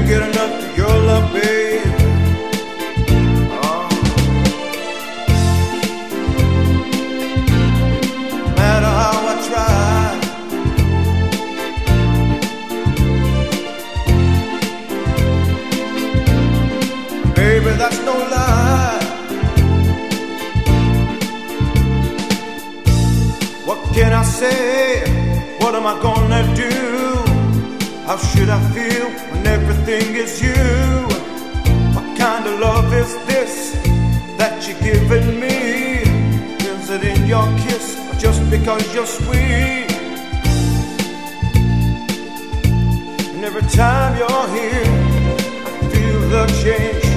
get enough of your love, babe. No matter how I try, baby, that's no lie. What can I say? What am I gonna do? How should I feel when everything is you? What kind of love is this that you're giving me? Is it in your kiss or just because you're sweet? And every time you're here, I feel the change